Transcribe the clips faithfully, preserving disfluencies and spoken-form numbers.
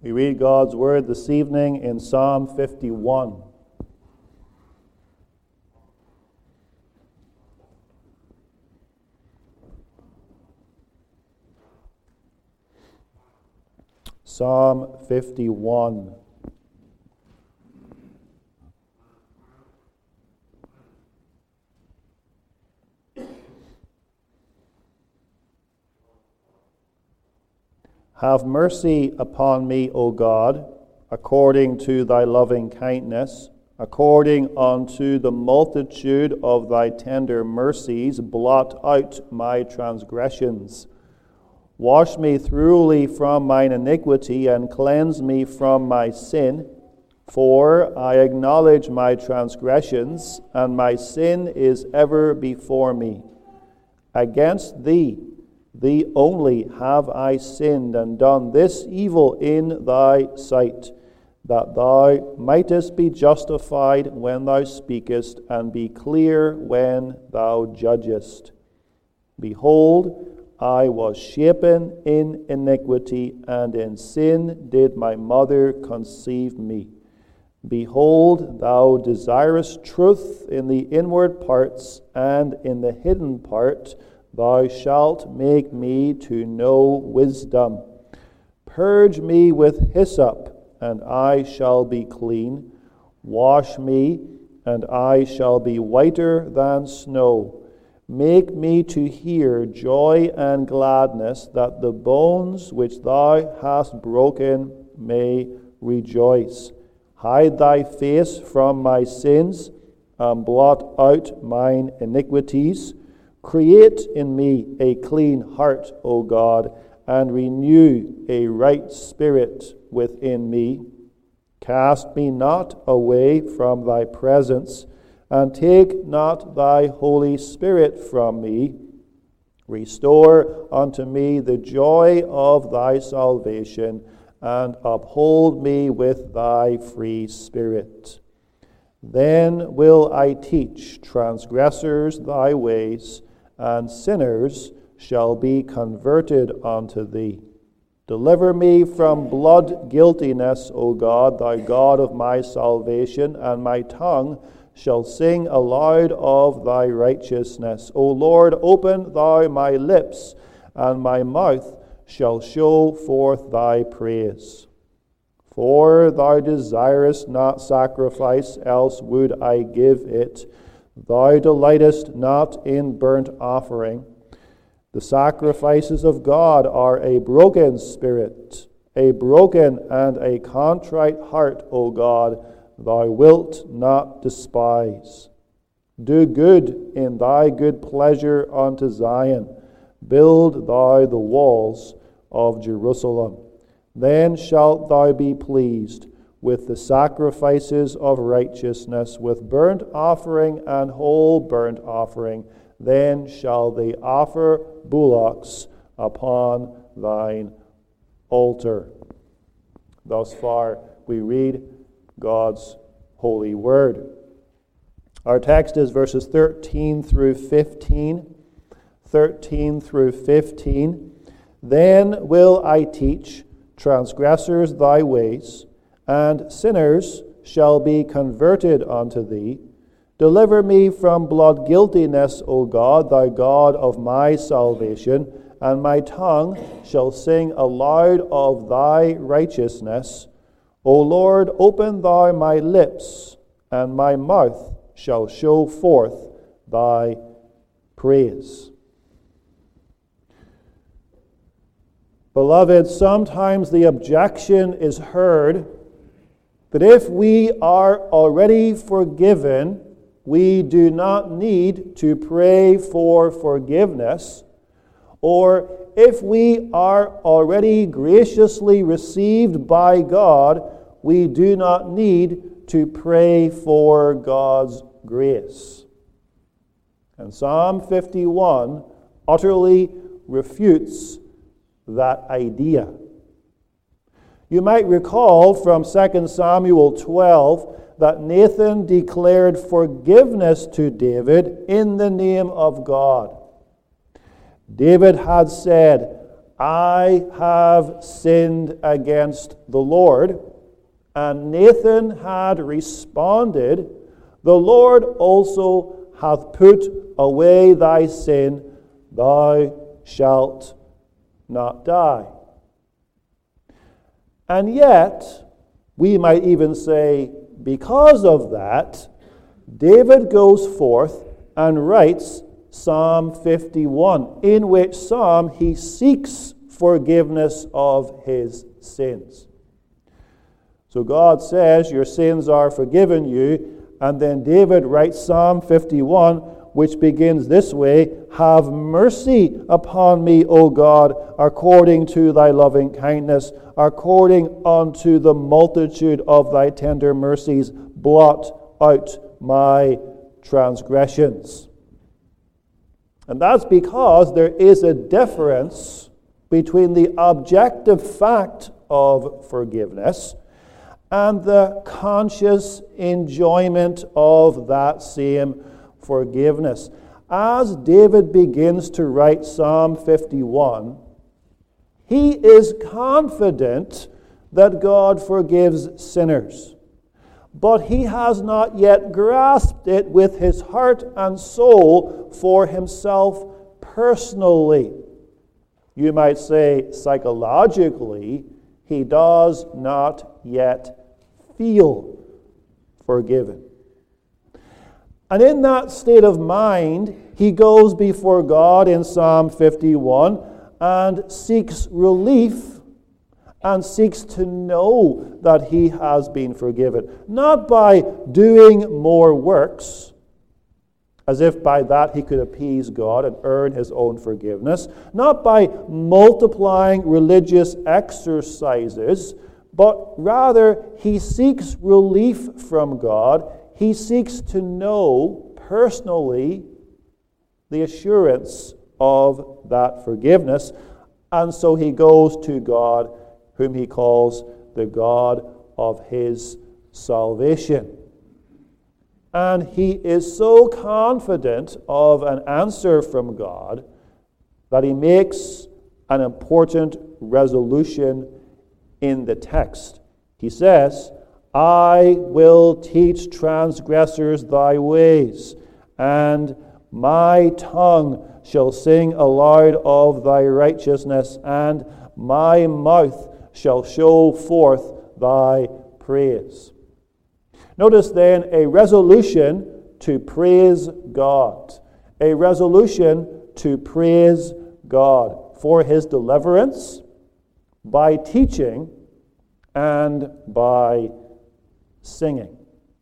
We read God's Word this evening in Psalm fifty-one. Psalm fifty-one. Have mercy upon me, O God, according to thy loving kindness, according unto the multitude of thy tender mercies, blot out my transgressions. Wash me thoroughly from mine iniquity, and cleanse me from my sin. For I acknowledge my transgressions, and my sin is ever before me. Against thee, Thee only have I sinned, and done this evil in thy sight, that thou mightest be justified when thou speakest, and be clear when thou judgest. Behold, I was shapen in iniquity, and in sin did my mother conceive me. Behold, thou desirest truth in the inward parts, and in the hidden part thou shalt make me to know wisdom. Purge me with hyssop, and I shall be clean. Wash me, and I shall be whiter than snow. Make me to hear joy and gladness, that the bones which thou hast broken may rejoice. Hide thy face from my sins, and blot out mine iniquities. Create in me a clean heart, O God, and renew a right spirit within me. Cast me not away from thy presence, and take not thy Holy Spirit from me. Restore unto me the joy of thy salvation, and uphold me with thy free spirit. Then will I teach transgressors thy ways, and sinners shall be converted unto thee. Deliver me from blood guiltiness, O God, thy God of my salvation, and my tongue shall sing aloud of thy righteousness. O Lord, open thou my lips, and my mouth shall show forth thy praise. For thou desirest not sacrifice, else would I give it. Thou delightest not in burnt offering. The sacrifices of God are a broken spirit, a broken and a contrite heart, O God, thou wilt not despise. Do good in thy good pleasure unto Zion. Build thou the walls of Jerusalem. Then shalt thou be pleased with the sacrifices of righteousness, with burnt offering and whole burnt offering. Then shall they offer bullocks upon thine altar. Thus far we read God's holy word. Our text is verses thirteen through fifteen. thirteen through fifteen. Then will I teach transgressors thy ways, and sinners shall be converted unto thee. Deliver me from blood guiltiness, O God, thy God of my salvation, and my tongue shall sing aloud of thy righteousness. O Lord, open thou my lips, and my mouth shall show forth thy praise. Beloved, sometimes the objection is heard that if we are already forgiven, we do not need to pray for forgiveness, or if we are already graciously received by God, we do not need to pray for God's grace. And Psalm fifty-one utterly refutes that idea. You might recall from Second Samuel twelve that Nathan declared forgiveness to David in the name of God. David had said, I have sinned against the Lord. And Nathan had responded, the Lord also hath put away thy sin, thou shalt not die. And yet, we might even say, because of that, David goes forth and writes Psalm fifty-one, in which psalm he seeks forgiveness of his sins. So God says, your sins are forgiven you, and then David writes Psalm fifty-one, which begins this way, have mercy upon me, O God, according to thy loving kindness, according unto the multitude of thy tender mercies, blot out my transgressions. And that's because there is a difference between the objective fact of forgiveness and the conscious enjoyment of that same forgiveness. As David begins to write Psalm fifty-one, he is confident that God forgives sinners, but he has not yet grasped it with his heart and soul for himself personally. You might say psychologically, he does not yet feel forgiven. And in that state of mind, he goes before God in Psalm fifty-one and seeks relief and seeks to know that he has been forgiven. Not by doing more works, as if by that he could appease God and earn his own forgiveness. Not by multiplying religious exercises, but rather he seeks relief from God. He seeks to know personally the assurance of that forgiveness. And so he goes to God, whom he calls the God of his salvation. And he is so confident of an answer from God that he makes an important resolution in the text. He says, I will teach transgressors thy ways, and my tongue shall sing aloud of thy righteousness, and my mouth shall show forth thy praise. Notice then a resolution to praise God. A resolution to praise God for his deliverance by teaching and by singing.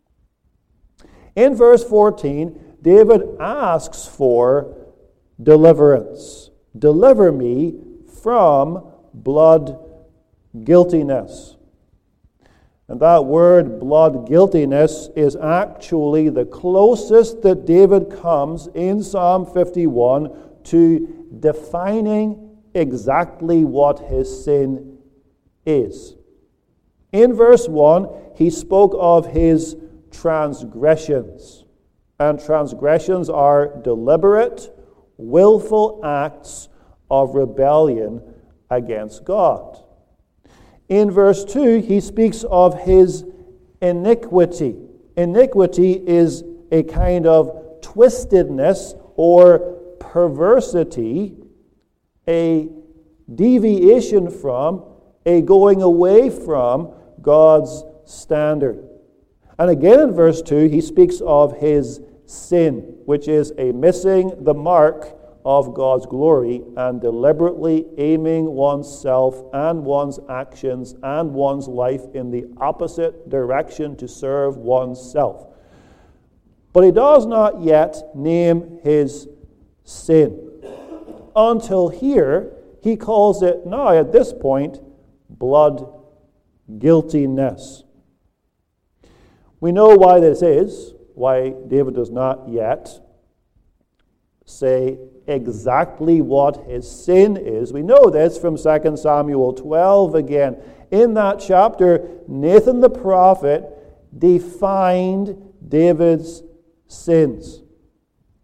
In verse fourteen, David asks for deliverance. Deliver me from blood guiltiness. And that word, blood guiltiness, is actually the closest that David comes in Psalm fifty-one to defining exactly what his sin is. In verse one, he spoke of his transgressions. And transgressions are deliberate, willful acts of rebellion against God. In verse two, he speaks of his iniquity. Iniquity is a kind of twistedness or perversity, a deviation from, a going away from God's standard. And again in verse two, he speaks of his sin, which is a missing the mark of God's glory and deliberately aiming oneself and one's actions and one's life in the opposite direction to serve oneself. But he does not yet name his sin. Until here, he calls it now at this point blood guiltiness. We know why this is, why David does not yet say exactly what his sin is. We know this from Second Samuel twelve again. In that chapter, Nathan the prophet defined David's sins.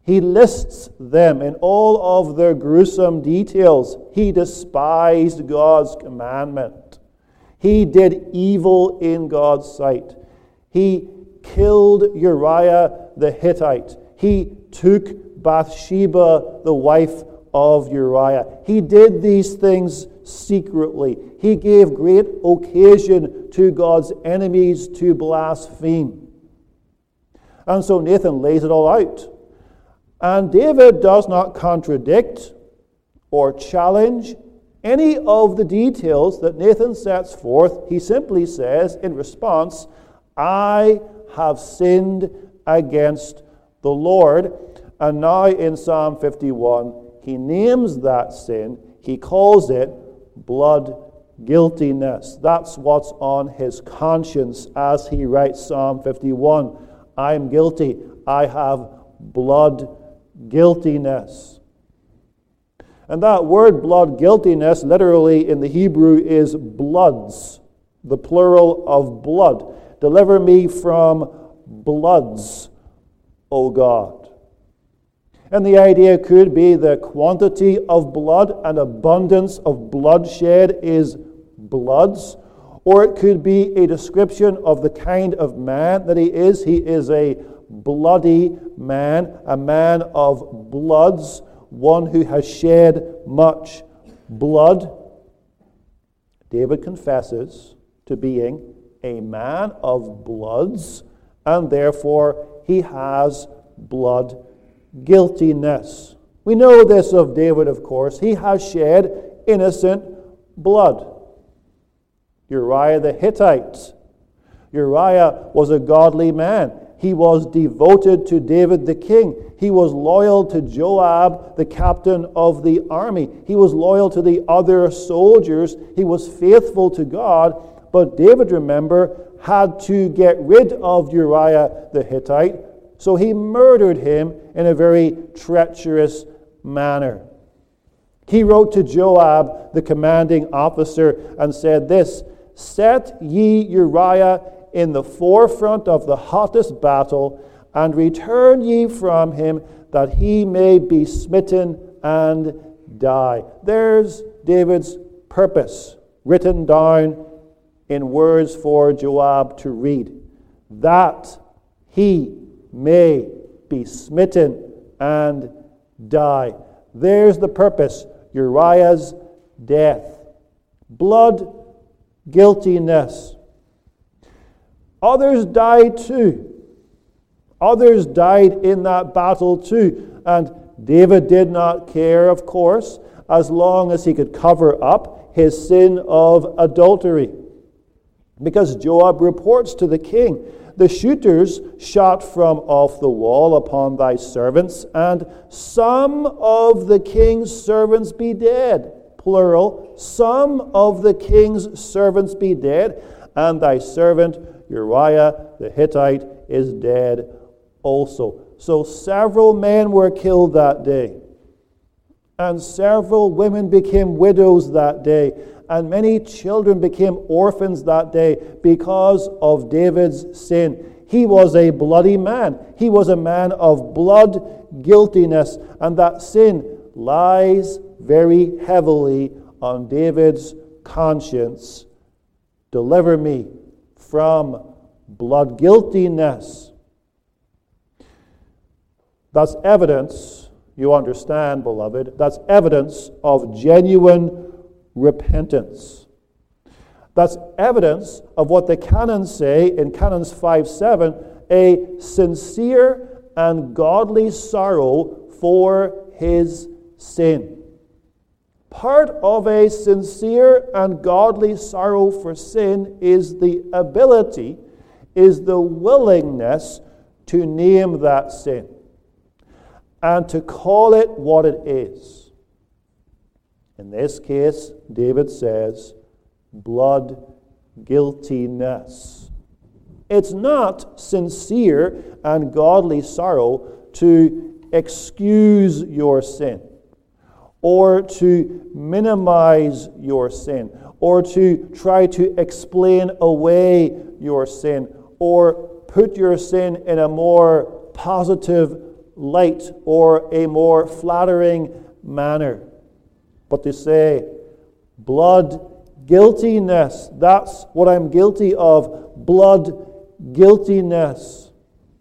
He lists them in all of their gruesome details. He despised God's commandment. He did evil in God's sight. He killed Uriah the Hittite. He took Bathsheba, the wife of Uriah. He did these things secretly. He gave great occasion to God's enemies to blaspheme. And so Nathan lays it all out. And David does not contradict or challenge any of the details that Nathan sets forth. He simply says in response, I have sinned against the Lord. And now in Psalm fifty-one, he names that sin. He calls it blood guiltiness. That's what's on his conscience as he writes Psalm fifty-one. I am guilty. I have blood guiltiness. And that word blood guiltiness literally in the Hebrew is bloods, the plural of blood. Deliver me from bloods, O God. And the idea could be the quantity of blood and abundance of bloodshed is bloods, or it could be a description of the kind of man that he is. He is a bloody man, a man of bloods, one who has shed much blood. David confesses to being a man of bloods, and therefore he has blood guiltiness. We know this of David, of course. He has shed innocent blood. Uriah the Hittite. Uriah was a godly man. He was devoted to David the king. He was loyal to Joab, the captain of the army. He was loyal to the other soldiers. He was faithful to God. But David, remember, had to get rid of Uriah the Hittite, so he murdered him in a very treacherous manner. He wrote to Joab, the commanding officer, and said this, Set ye Uriah in the forefront of the hottest battle, and return ye from him, that he may be smitten and die. There's David's purpose, written down in words for Joab to read, that he may be smitten and die. There's the purpose, Uriah's death. Blood guiltiness. Others died too. Others died in that battle too. And David did not care, of course, as long as he could cover up his sin of adultery. Because Joab reports to the king, the shooters shot from off the wall upon thy servants, and some of the king's servants be dead. Plural, some of the king's servants be dead, and thy servant Uriah the Hittite is dead also. So several men were killed that day, and several women became widows that day, and many children became orphans that day because of David's sin. He was a bloody man. He was a man of blood guiltiness, and that sin lies very heavily on David's conscience. Deliver me from blood guiltiness. That's evidence, you understand, beloved, that's evidence of genuine repentance. That's evidence of what the canons say in Canons five seven, a sincere and godly sorrow for his sin. Part of a sincere and godly sorrow for sin is the ability, is the willingness to name that sin and to call it what it is. In this case, David says, blood guiltiness. It's not sincere and godly sorrow to excuse your sin, or to minimize your sin, or to try to explain away your sin, or put your sin in a more positive light or a more flattering manner, but to say, blood guiltiness, that's what I'm guilty of, blood guiltiness.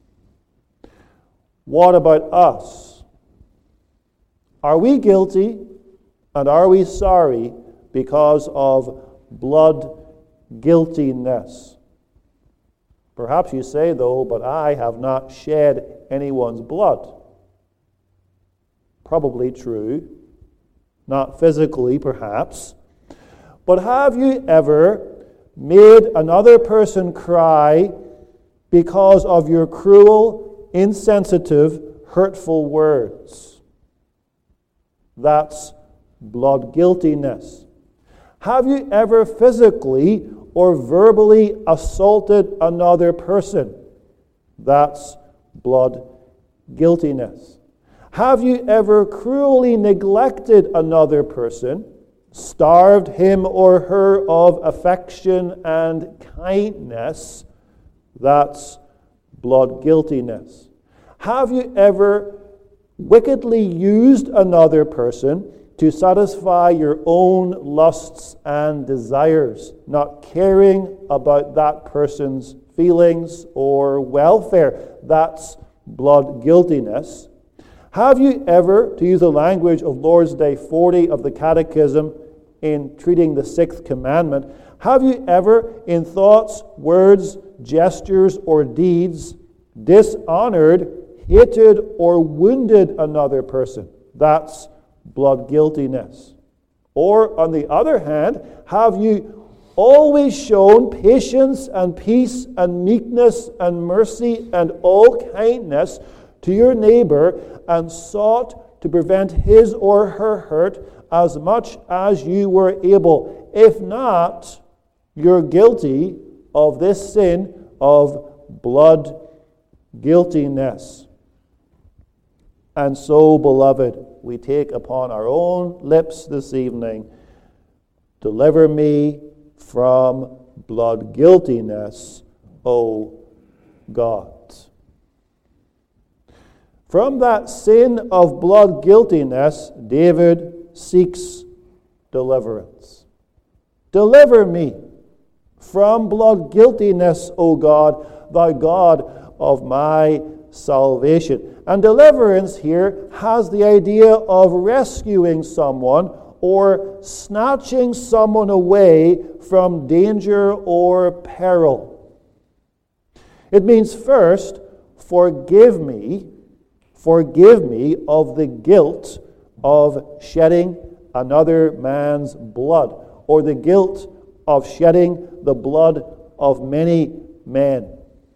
What about us? Are we guilty and are we sorry because of blood guiltiness? Perhaps you say, though, but I have not shed anyone's blood. Probably true. Not physically, perhaps. But have you ever made another person cry because of your cruel, insensitive, hurtful words? That's blood guiltiness. Have you ever physically or verbally assaulted another person? That's blood guiltiness. Have you ever cruelly neglected another person, starved him or her of affection and kindness? That's blood guiltiness. Have you ever wickedly used another person to satisfy your own lusts and desires, not caring about that person's feelings or welfare? That's blood guiltiness. Have you ever, to use the language of Lord's Day forty of the Catechism in treating the sixth commandment, have you ever, in thoughts, words, gestures, or deeds, dishonored, hated, or wounded another person? That's blood guiltiness. Or, on the other hand, have you always shown patience and peace and meekness and mercy and all kindness to your neighbor and sought to prevent his or her hurt as much as you were able? If not, you're guilty of this sin of blood guiltiness. And so, beloved, we take upon our own lips this evening, deliver me from blood guiltiness, O God. From that sin of blood guiltiness, David seeks deliverance. Deliver me from blood guiltiness, O God, thy God of my salvation. And deliverance here has the idea of rescuing someone or snatching someone away from danger or peril. It means, first, forgive me, forgive me of the guilt of shedding another man's blood, or the guilt of shedding the blood of many men.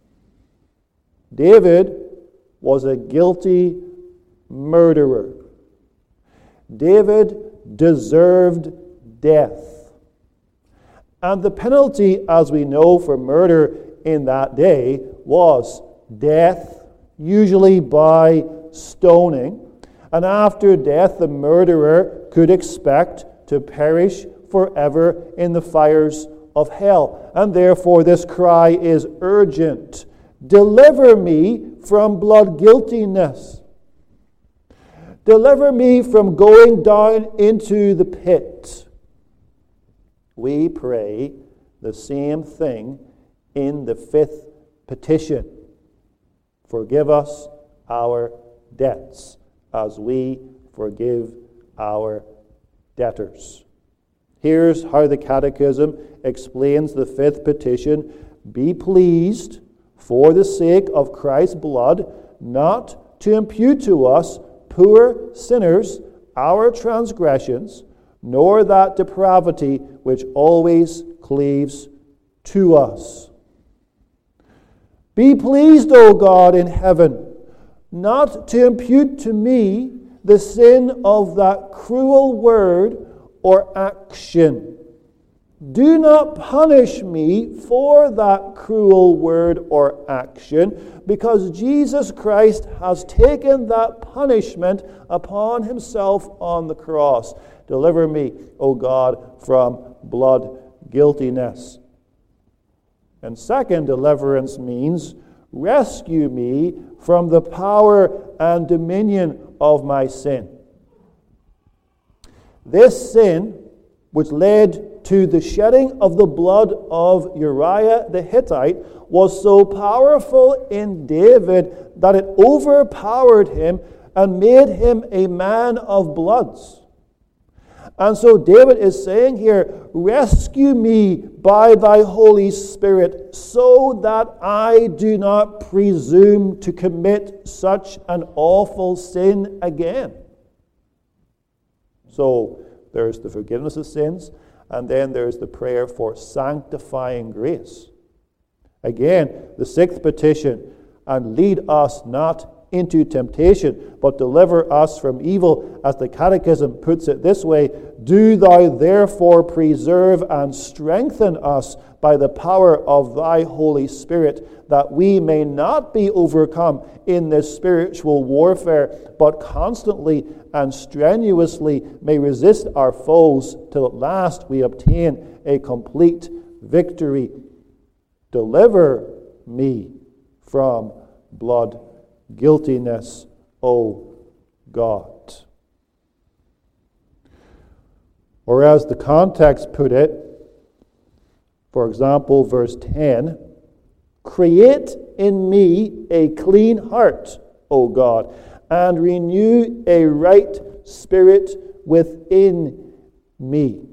David was a guilty murderer. David deserved death. And the penalty, as we know, for murder in that day was death, usually by stoning. And after death, the murderer could expect to perish forever in the fires of hell. And therefore, this cry is urgent. Deliver me from blood guiltiness. Deliver me from going down into the pit. We pray the same thing in the fifth petition. Forgive us our debts as we forgive our debtors. Here's how the Catechism explains the fifth petition. Be pleased, for the sake of Christ's blood, not to impute to us, poor sinners, our transgressions, nor that depravity which always cleaves to us. Be pleased, O God in heaven, not to impute to me the sin of that cruel word or action. Do not punish me for that cruel word or action, because Jesus Christ has taken that punishment upon himself on the cross. Deliver me, O God, from blood guiltiness. And second, deliverance means rescue me from the power and dominion of my sin. This sin, which led to the shedding of the blood of Uriah the Hittite, was so powerful in David that it overpowered him and made him a man of bloods. And so David is saying here, rescue me by thy Holy Spirit, so that I do not presume to commit such an awful sin again. So there's the forgiveness of sins, and then there's the prayer for sanctifying grace. Again, the sixth petition, and lead us not into temptation, but deliver us from evil. As the Catechism puts it this way, do thou therefore preserve and strengthen us by the power of thy Holy Spirit, that we may not be overcome in this spiritual warfare, but constantly and strenuously may resist our foes, till at last we obtain a complete victory. Deliver me from blood guiltiness, O God. Or as the context put it, for example, verse ten, create in me a clean heart, O God, and renew a right spirit within me.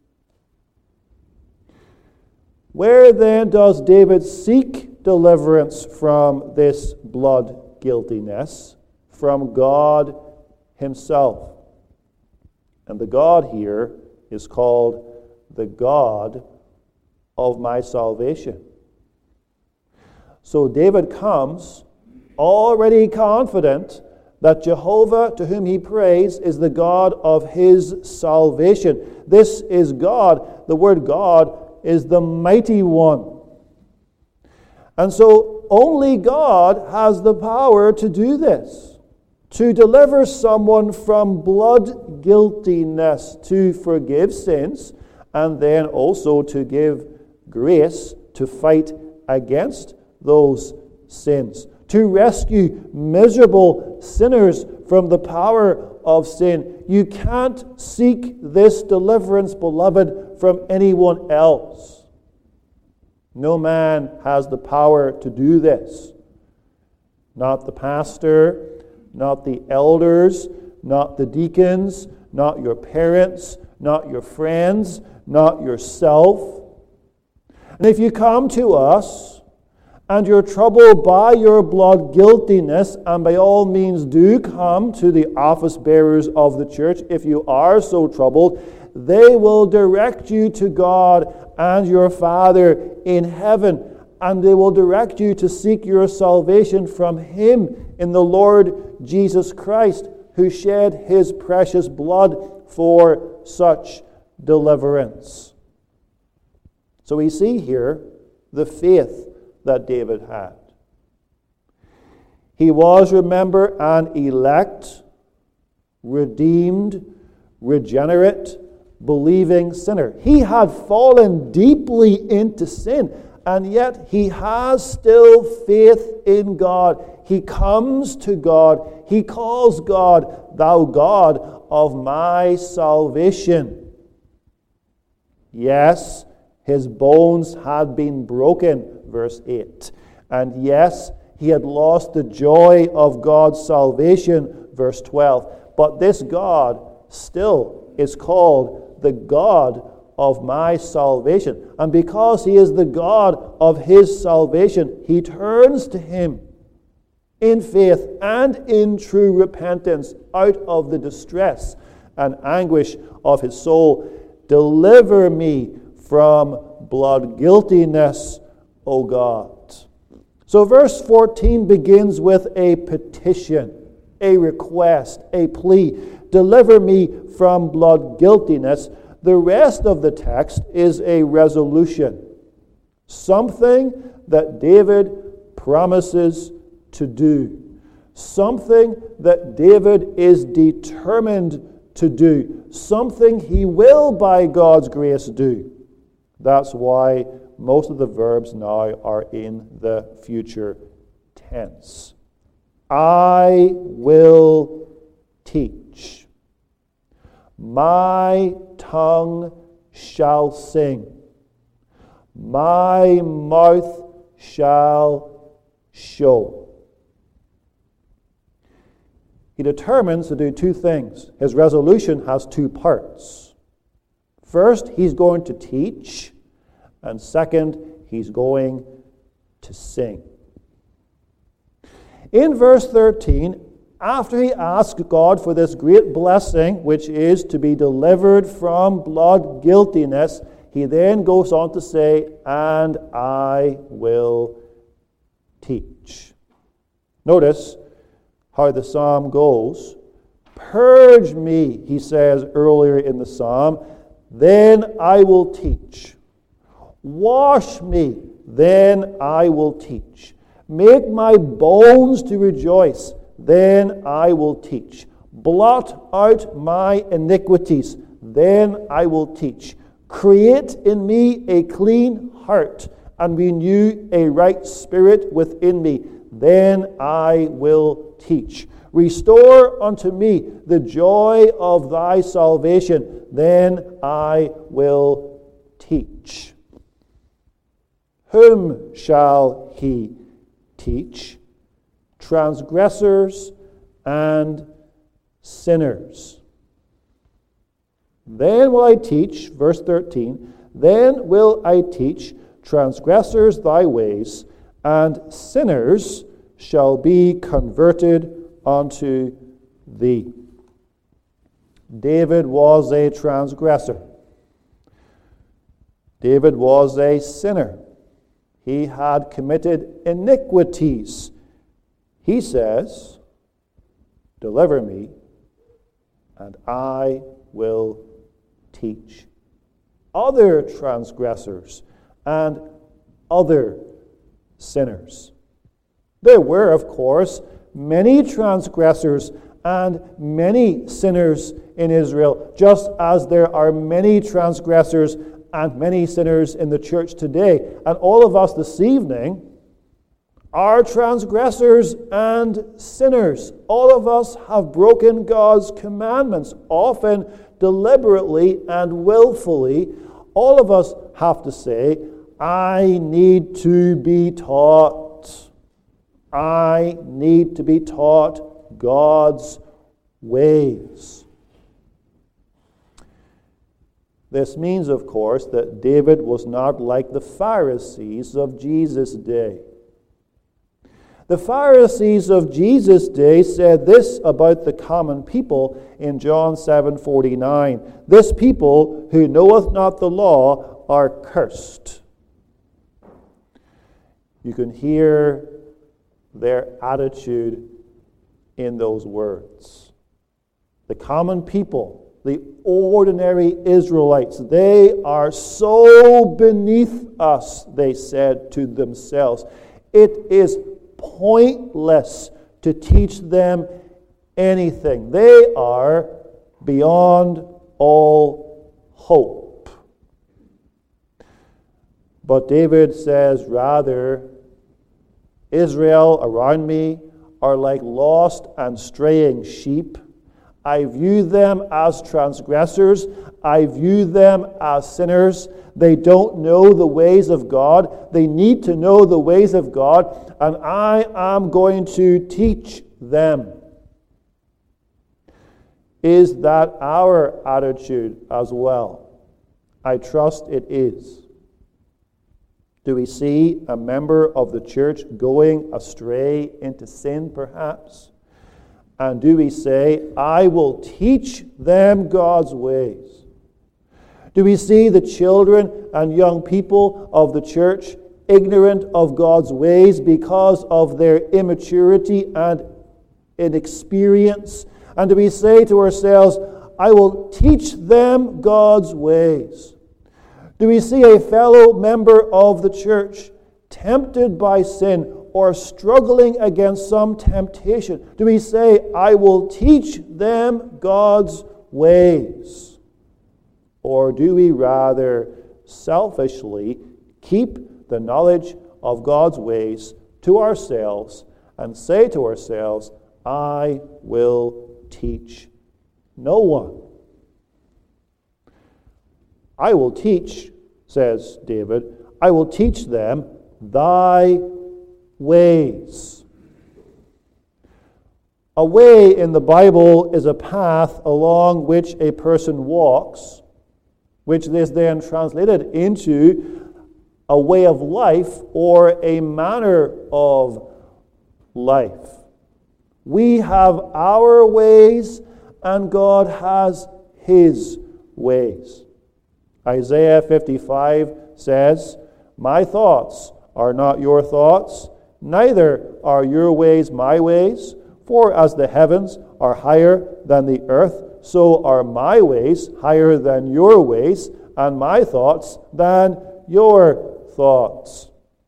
Where then does David seek deliverance from this blood guiltiness? From God himself. And the God here is called the God of my salvation. So David comes already confident that Jehovah, to whom he prays, is the God of his salvation. This is God. The word God is the mighty one. And so only God has the power to do this, to deliver someone from blood guiltiness, to forgive sins, and then also to give grace to fight against those sins, to rescue miserable sinners from the power of sin. You can't seek this deliverance, beloved, from anyone else. No man has the power to do this. Not the pastor, not the elders, not the deacons, not your parents, not your friends, not yourself. And if you come to us and you're troubled by your blood guiltiness, and by all means do come to the office bearers of the church if you are so troubled, they will direct you to God and your Father in heaven, and they will direct you to seek your salvation from Him in the Lord Jesus Christ, who shed His precious blood for such deliverance. So we see here the faith that David had. He was, remember, an elect, redeemed, regenerate, believing sinner. He had fallen deeply into sin, and yet he has still faith in God. He comes to God. He calls God, thou God of my salvation. Yes, his bones had been broken, verse eight. And yes, he had lost the joy of God's salvation, verse twelve. But this God still is called the God of my salvation. And because he is the God of his salvation, he turns to him in faith and in true repentance out of the distress and anguish of his soul. Deliver me from blood guiltiness, O God. So verse fourteen begins with a petition, a request, a plea. Deliver me from blood guiltiness. The rest of the text is a resolution, something that David promises to do, something that David is determined to do, something he will, by God's grace, do. That's why most of the verbs now are in the future tense. I will teach. My tongue shall sing. My mouth shall show. He determines to do two things. His resolution has two parts. First, he's going to teach, and second, he's going to sing. In verse thirteen, after he asks God for this great blessing, which is to be delivered from blood guiltiness, he then goes on to say, and I will teach. Notice how the psalm goes. Purge me, he says earlier in the psalm, then I will teach. Wash me, then I will teach. Make my bones to rejoice, then I will teach. Blot out my iniquities, then I will teach. Create in me a clean heart, and renew a right spirit within me, then I will teach. Restore unto me the joy of thy salvation, then I will teach. Whom shall he teach? Transgressors and sinners. Then will I teach, verse thirteen, then will I teach transgressors thy ways, and sinners shall be converted unto thee. David was a transgressor. David was a sinner. He had committed iniquities. He says, deliver me, and I will teach. Other transgressors and other sinners. There were, of course, many transgressors and many sinners in Israel, just as there are many transgressors and many sinners in the church today. And all of us this evening are transgressors and sinners. All of us have broken God's commandments, often deliberately and willfully. All of us have to say, I need to be taught. I need to be taught God's ways. This means, of course, that David was not like the Pharisees of Jesus' day. The Pharisees of Jesus' day said this about the common people in John seven forty-nine. This people who knoweth not the law are cursed. You can hear their attitude in those words. The common people, the ordinary Israelites, they are so beneath us, they said to themselves. It is pointless to teach them anything. They are beyond all hope. But David says, rather, Israel around me are like lost and straying sheep. I view them as transgressors. I view them as sinners. They don't know the ways of God. They need to know the ways of God, and I am going to teach them. Is that our attitude as well? I trust it is. Do we see a member of the church going astray into sin, perhaps? And do we say, I will teach them God's ways? Do we see the children and young people of the church ignorant of God's ways because of their immaturity and inexperience? And do we say to ourselves, I will teach them God's ways? Do we see a fellow member of the church tempted by sin or struggling against some temptation? Do we say, I will teach them God's ways? Or do we rather selfishly keep the knowledge of God's ways to ourselves and say to ourselves, I will teach no one. I will teach, says David, I will teach them thy ways. A way in the Bible is a path along which a person walks, which is then translated into a way of life or a manner of life. We have our ways, and God has his ways. Isaiah fifty-five says, my thoughts are not your thoughts, neither are your ways my ways. For as the heavens are higher than the earth, so are my ways higher than your ways, and my thoughts than your thoughts.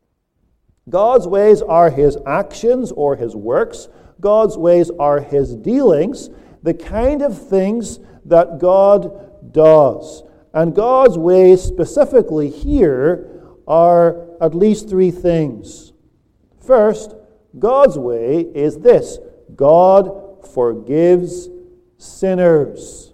God's ways are his actions or his works. God's ways are his dealings, the kind of things that God does. And God's ways specifically here are at least three things. First, God's way is this: God forgives sinners.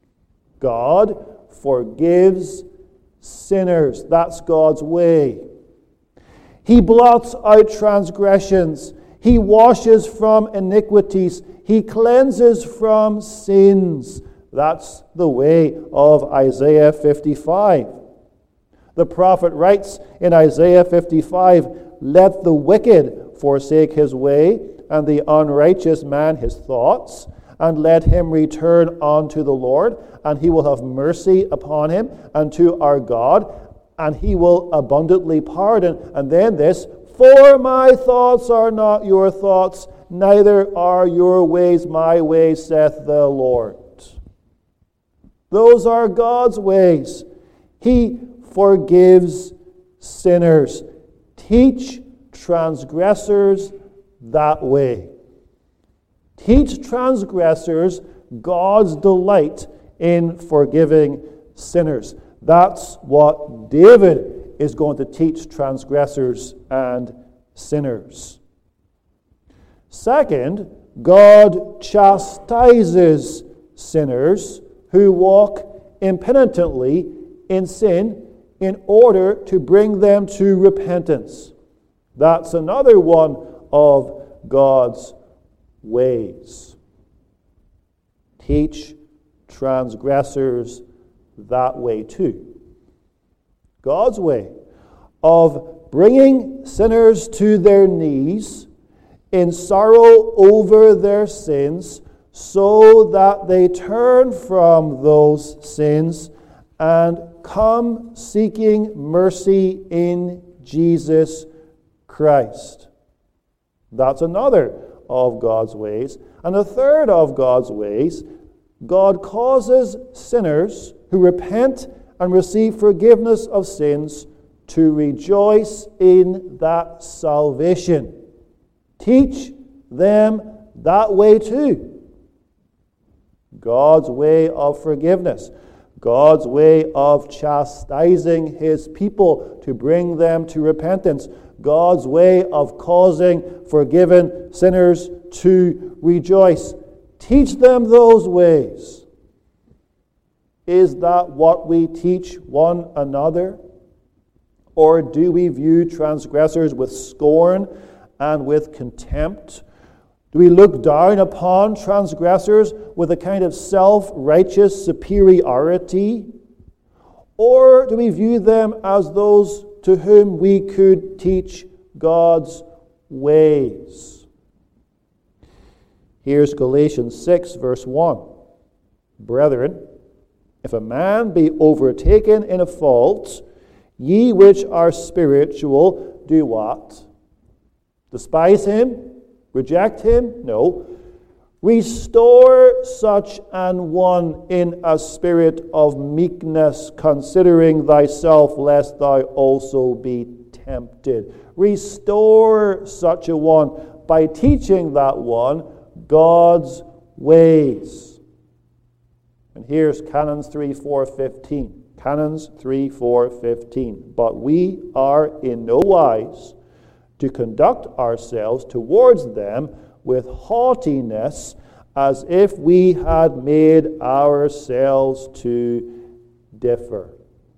God forgives sinners. That's God's way. He blots out transgressions. He washes from iniquities. He cleanses from sins. That's the way of Isaiah fifty-five. The prophet writes in Isaiah fifty-five, let the wicked forsake his way, and the unrighteous man his thoughts, and let him return unto the Lord, and he will have mercy upon him, and to our God, and he will abundantly pardon. And then this, for my thoughts are not your thoughts, neither are your ways my ways, saith the Lord. Those are God's ways. He forgives sinners. Teach transgressors that way. Teach transgressors God's delight in forgiving sinners. That's what David is going to teach transgressors and sinners. Second, God chastises sinners who walk impenitently in sin in order to bring them to repentance. That's another one of God's ways. Teach transgressors that way too. God's way of bringing sinners to their knees in sorrow over their sins so that they turn from those sins and come seeking mercy in Jesus Christ. That's another of God's ways. And a third of God's ways, God causes sinners who repent and receive forgiveness of sins to rejoice in that salvation. Teach them that way too. God's way of forgiveness. God's way of chastising his people to bring them to repentance. God's way of causing forgiven sinners to rejoice. Teach them those ways. Is that what we teach one another? Or do we view transgressors with scorn and with contempt? Do we look down upon transgressors with a kind of self-righteous superiority? Or do we view them as those to whom we could teach God's ways? Here's Galatians six, verse one. Brethren, if a man be overtaken in a fault, ye which are spiritual, do what? Despise him? Reject him? No. Restore such an one in a spirit of meekness, considering thyself, lest thou also be tempted. Restore such a one by teaching that one God's ways. And here's Canons three, four, fifteen. Canons three, four, fifteen. But we are in no wise to conduct ourselves towards them with haughtiness, as if we had made ourselves to differ.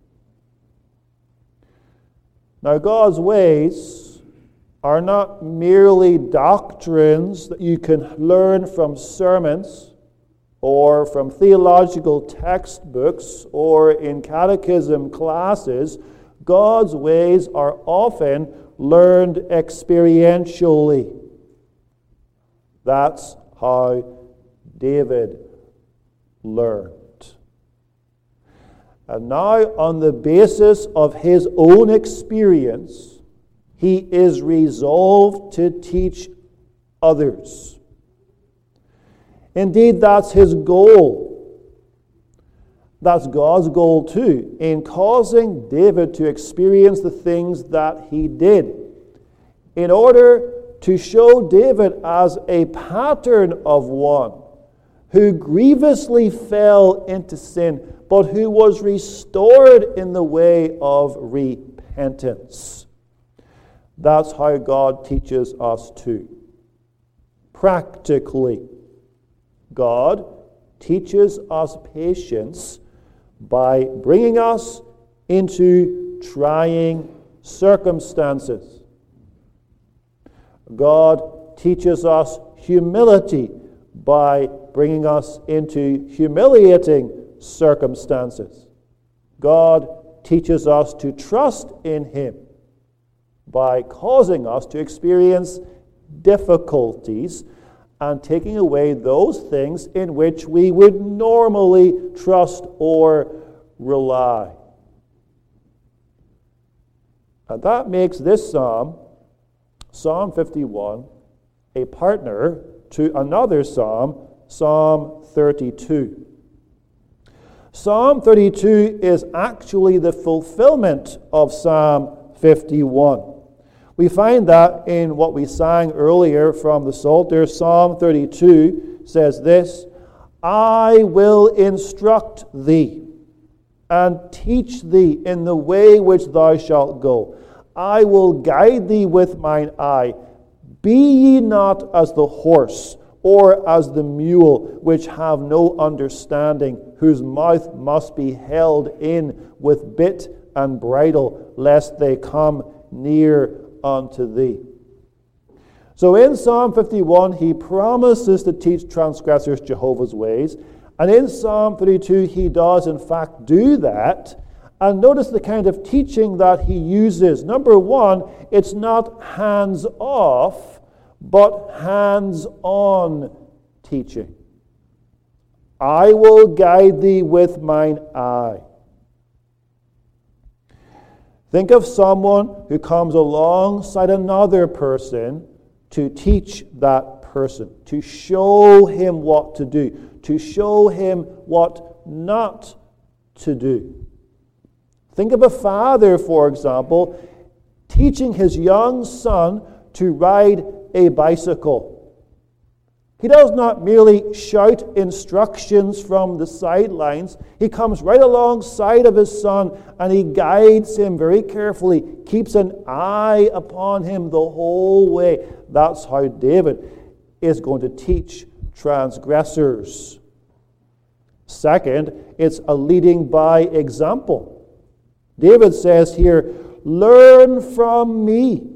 Now, God's ways are not merely doctrines that you can learn from sermons or from theological textbooks or in catechism classes. God's ways are often learned experientially. That's how David learned. And now, on the basis of his own experience, he is resolved to teach others. Indeed, that's his goal. That's God's goal too, in causing David to experience the things that he did, in order to show David as a pattern of one who grievously fell into sin, but who was restored in the way of repentance. That's how God teaches us too. Practically, God teaches us patience by bringing us into trying circumstances. God teaches us humility by bringing us into humiliating circumstances. God teaches us to trust in Him by causing us to experience difficulties and taking away those things in which we would normally trust or rely. And that makes this psalm, Psalm fifty-one, a partner to another psalm, Psalm thirty-two. Psalm thirty-two is actually the fulfillment of Psalm fifty-one. We find that in what we sang earlier from the Psalter. Psalm thirty-two says this: I will instruct thee and teach thee in the way which thou shalt go. I will guide thee with mine eye. Be ye not as the horse, or as the mule, which have no understanding, whose mouth must be held in with bit and bridle, lest they come near unto thee. So in Psalm fifty-one, he promises to teach transgressors Jehovah's ways, and in Psalm thirty-two, he does in fact do that. And notice the kind of teaching that he uses. Number one, it's not hands-off, but hands-on teaching. I will guide thee with mine eye. Think of someone who comes alongside another person to teach that person, to show him what to do, to show him what not to do. Think of a father, for example, teaching his young son to ride a bicycle. He does not merely shout instructions from the sidelines. He comes right alongside of his son and he guides him very carefully, keeps an eye upon him the whole way. That's how David is going to teach transgressors. Second, it's a leading by example. David says here, learn from me.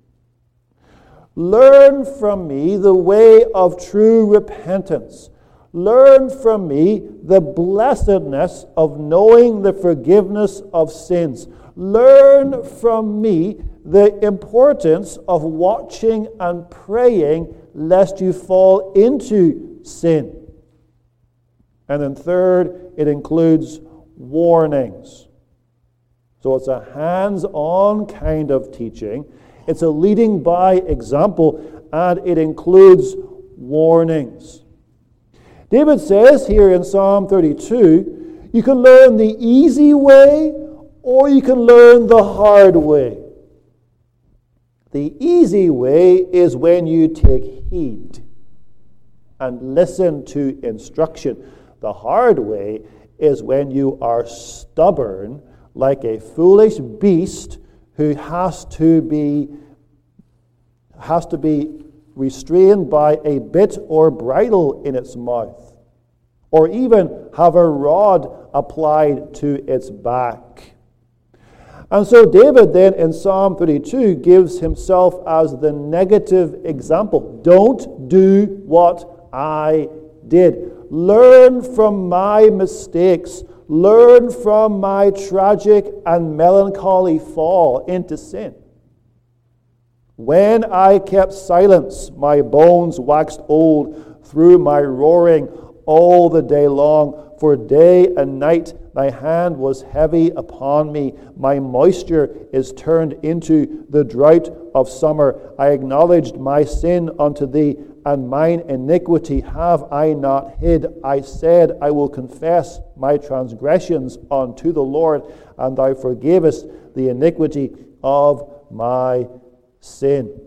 Learn from me the way of true repentance. Learn from me the blessedness of knowing the forgiveness of sins. Learn from me the importance of watching and praying lest you fall into sin. And then third, it includes warnings. So it's a hands-on kind of teaching. It's a leading by example, and it includes warnings. David says here in Psalm thirty-two, you can learn the easy way or you can learn the hard way. The easy way is when you take heed and listen to instruction. The hard way is when you are stubborn like a foolish beast who has to be has to be restrained by a bit or bridle in its mouth, or even have a rod applied to its back. And so David then in Psalm thirty-two gives himself as the negative example. Don't do what I did. Learn from my mistakes. Learn from my tragic and melancholy fall into sin. When I kept silence, my bones waxed old through my roaring all the day long. For day and night thy hand was heavy upon me. My moisture is turned into the drought of summer. I acknowledged my sin unto thee, and mine iniquity have I not hid. I said, I will confess my transgressions unto the Lord, and thou forgavest the iniquity of my sin.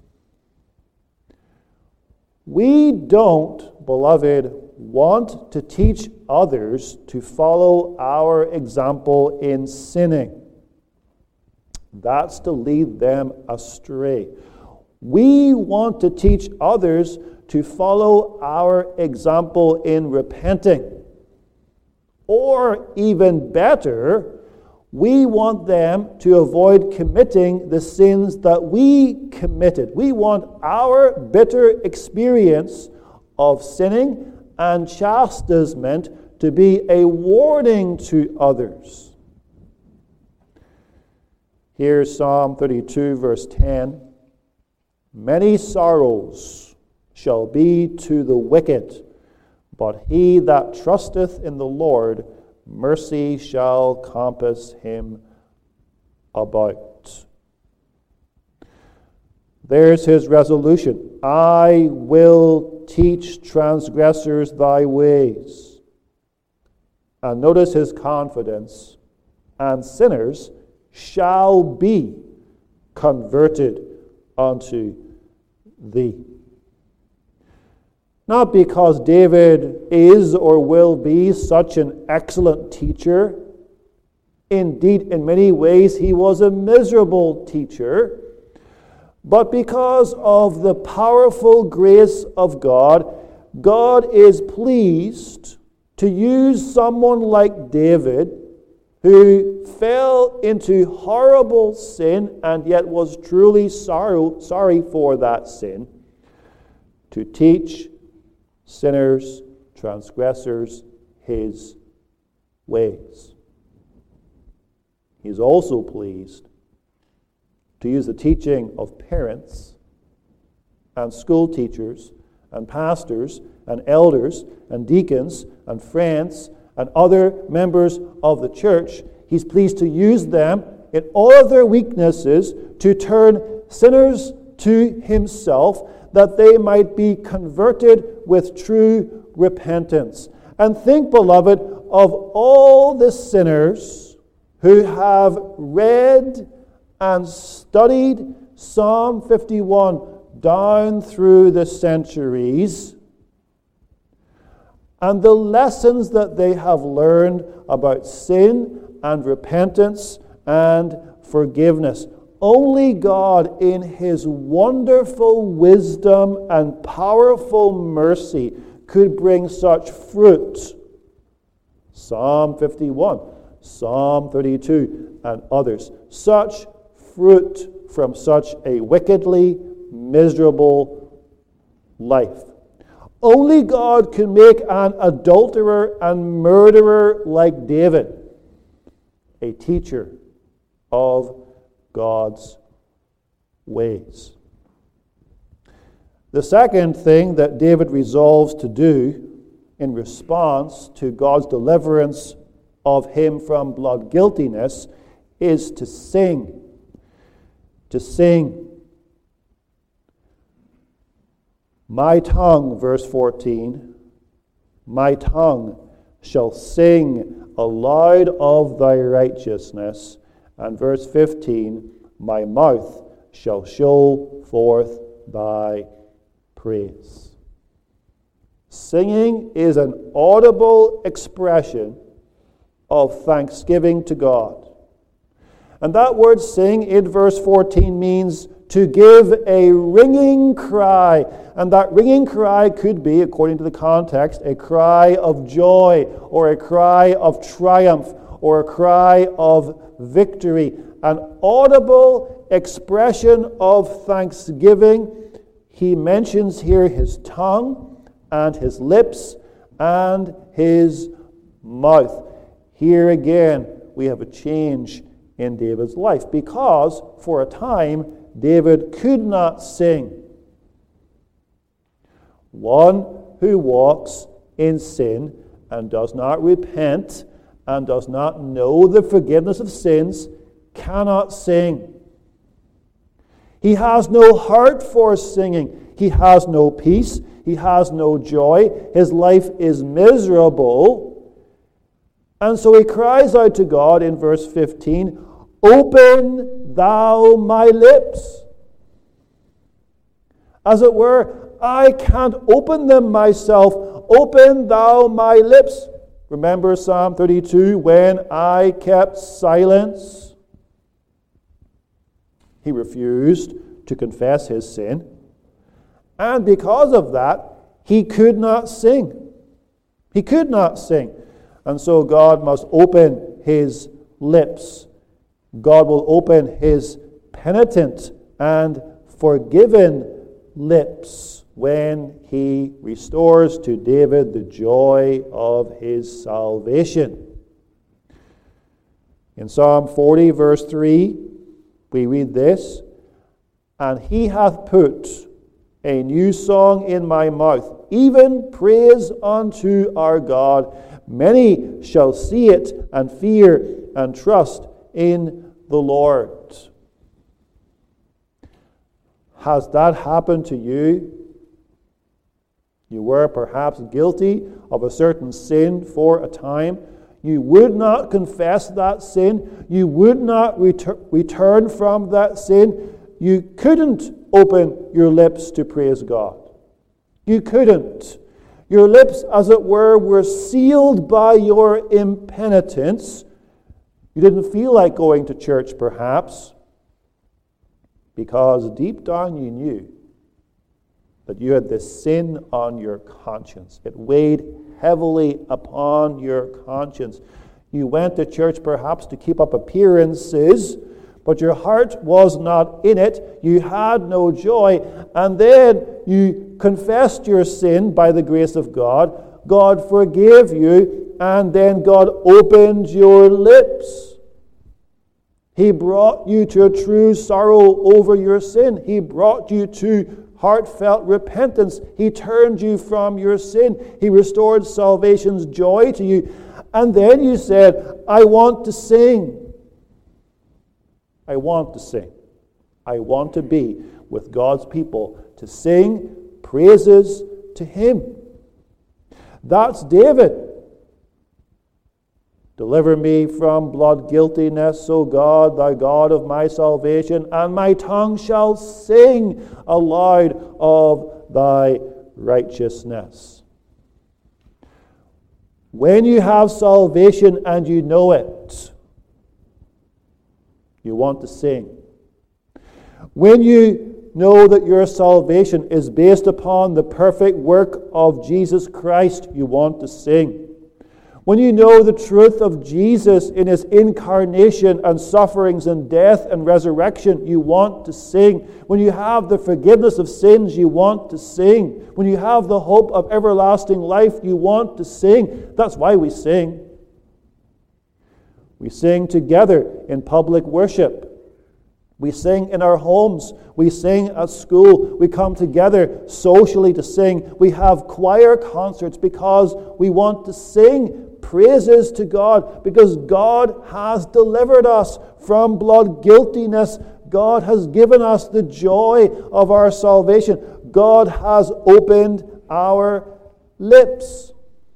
We don't, beloved, want to teach others to follow our example in sinning. That's to lead them astray. We want to teach others to follow our example in repenting. Or even better, we want them to avoid committing the sins that we committed. We want our bitter experience of sinning and chastisement to be a warning to others. Here's Psalm thirty-two, verse ten. Many sorrows shall be to the wicked, but he that trusteth in the Lord, mercy shall compass him about. There's his resolution. I will teach transgressors thy ways. And notice his confidence. And sinners shall be converted unto thee. Not because David is or will be such an excellent teacher. Indeed, in many ways, he was a miserable teacher. But because of the powerful grace of God, God is pleased to use someone like David, who fell into horrible sin and yet was truly sorrow, sorry for that sin, to teach sinners, transgressors, his ways. He's also pleased to use the teaching of parents and school teachers and pastors and elders and deacons and friends and other members of the church. He's pleased to use them in all of their weaknesses to turn sinners to himself, that they might be converted with true repentance. And think, beloved, of all the sinners who have read and studied Psalm fifty-one down through the centuries, and the lessons that they have learned about sin and repentance and forgiveness. Only God, in his wonderful wisdom and powerful mercy, could bring such fruit. Psalm fifty-one, Psalm thirty-two, and others. Such fruit from such a wickedly miserable life. Only God can make an adulterer and murderer like David a teacher of God's ways. The second thing that David resolves to do in response to God's deliverance of him from blood guiltiness is to sing. To sing. My tongue, verse fourteen, my tongue shall sing aloud of thy righteousness. And verse fifteen, my mouth shall show forth thy praise. Singing is an audible expression of thanksgiving to God. And that word sing in verse fourteen means to give a ringing cry. And that ringing cry could be, according to the context, a cry of joy, or a cry of triumph, or a cry of victory. An audible expression of thanksgiving. He mentions here his tongue and his lips and his mouth. Here again, we have a change in David's life, because for a time David could not sing. One who walks in sin and does not repent and does not know the forgiveness of sins cannot sing. He has no heart for singing. He has no peace. He has no joy. His life is miserable. And so he cries out to God in verse fifteen, "Open thou my lips." As it were, I can't open them myself. Open thou my lips. Remember Psalm thirty-two, when I kept silence. He refused to confess his sin. And because of that, he could not sing. He could not sing. And so God must open his lips. God will open his penitent and forgiven lips when he restores to David the joy of his salvation. In Psalm forty, verse three, we read this, "And he hath put a new song in my mouth, even praise unto our God. Many shall see it and fear and trust in the Lord." Has that happened to you? You were perhaps guilty of a certain sin for a time. You would not confess that sin. You would not retur- return from that sin. You couldn't open your lips to praise God. You couldn't. Your lips, as it were, were sealed by your impenitence. You didn't feel like going to church, perhaps, because deep down you knew that you had this sin on your conscience. It weighed heavily upon your conscience. You went to church perhaps to keep up appearances, but your heart was not in it. You had no joy. And then you confessed your sin by the grace of God. God forgave you, and then God opened your lips. He brought you to a true sorrow over your sin. He brought you to heartfelt repentance. He turned you from your sin. He restored salvation's joy to you. And then you said, I want to sing. I want to sing. I want to be with God's people to sing praises to Him. That's David. Deliver me from blood guiltiness, O God, thy God of my salvation, and my tongue shall sing aloud of thy righteousness. When you have salvation and you know it, you want to sing. When you know that your salvation is based upon the perfect work of Jesus Christ, you want to sing. When you know the truth of Jesus in His incarnation and sufferings and death and resurrection, you want to sing. When you have the forgiveness of sins, you want to sing. When you have the hope of everlasting life, you want to sing. That's why we sing. We sing together in public worship. We sing in our homes. We sing at school. We come together socially to sing. We have choir concerts because we want to sing praises to God, because God has delivered us from blood guiltiness. God has given us the joy of our salvation. God has opened our lips.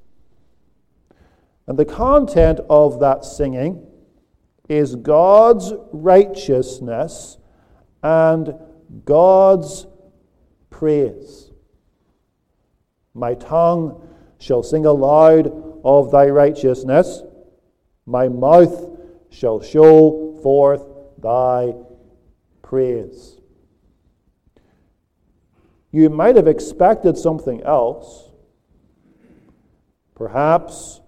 And the content of that singing is God's righteousness and God's praise. My tongue shall sing aloud of thy righteousness. My mouth shall show forth thy praise. You might have expected something else. Perhaps,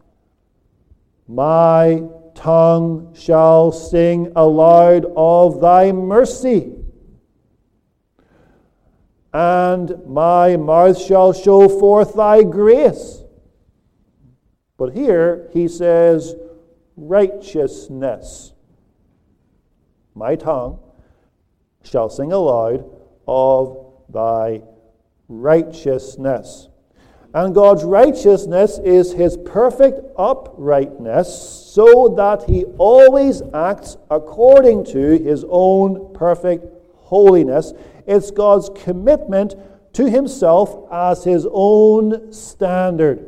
my tongue shall sing aloud of thy mercy, and my mouth shall show forth thy grace. But here he says, righteousness. My tongue shall sing aloud of thy righteousness. And God's righteousness is his perfect uprightness, so that he always acts according to his own perfect holiness. It's God's commitment to himself as his own standard.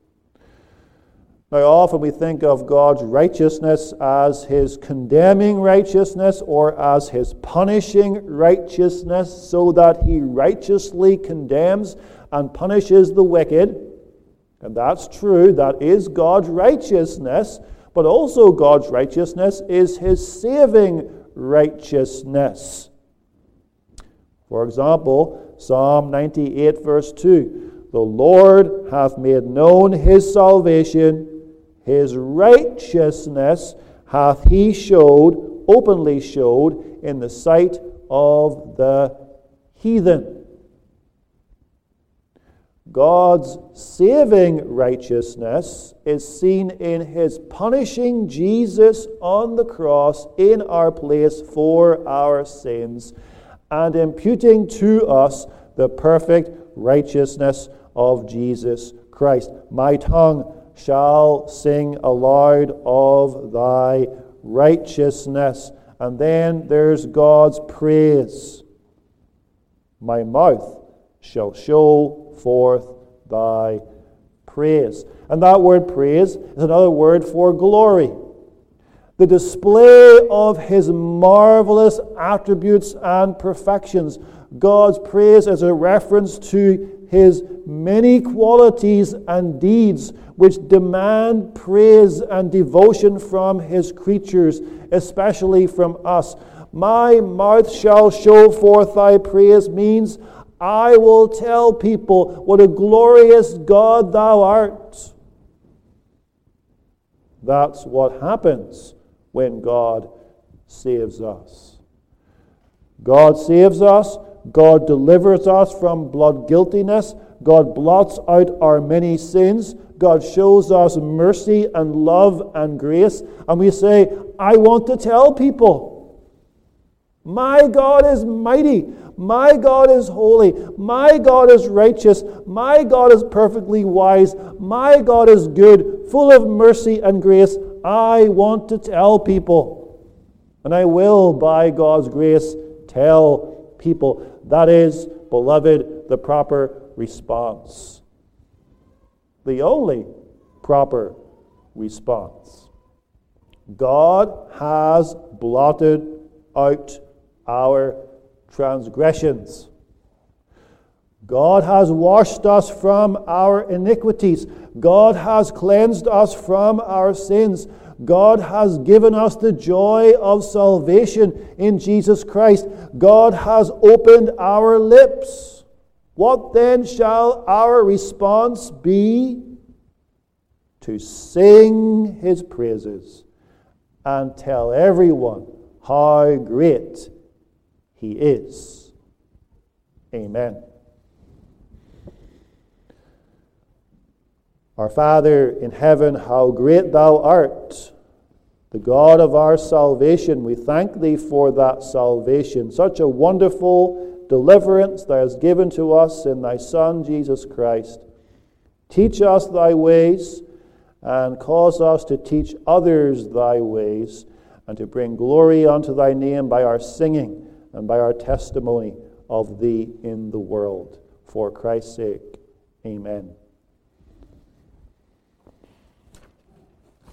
Now, often we think of God's righteousness as his condemning righteousness or as his punishing righteousness, so that he righteously condemns and punishes the wicked. And that's true, that is God's righteousness. But also God's righteousness is his saving righteousness. For example, Psalm ninety-eight, verse two, the Lord hath made known his salvation, his righteousness hath he showed, openly showed, in the sight of the heathen. God's saving righteousness is seen in his punishing Jesus on the cross in our place for our sins, and imputing to us the perfect righteousness of Jesus Christ. My tongue shall sing aloud of thy righteousness. And then there's God's praise. My mouth shall show forth thy praise. And that word praise is another word for glory. The display of his marvelous attributes and perfections. God's praise is a reference to his many qualities and deeds which demand praise and devotion from his creatures, especially from us. My mouth shall show forth thy praise means I will tell people what a glorious God thou art. That's what happens when God saves us. God saves us. God delivers us from blood guiltiness. God blots out our many sins. God shows us mercy and love and grace. And we say, I want to tell people, my God is mighty. My God is holy. My God is righteous. My God is perfectly wise. My God is good, full of mercy and grace. I want to tell people. And I will, by God's grace, tell people. That is, beloved, the proper response. The only proper response. God has blotted out our transgressions. God has washed us from our iniquities. God has cleansed us from our sins. God has given us the joy of salvation in Jesus Christ. God has opened our lips. What then shall our response be? To sing his praises and tell everyone how great he is. Amen. Our Father in heaven, how great thou art, the God of our salvation. We thank thee for that salvation, such a wonderful deliverance thou hast given to us in thy Son, Jesus Christ. Teach us thy ways, and cause us to teach others thy ways, and to bring glory unto thy name by our singing and by our testimony of thee in the world. For Christ's sake, amen.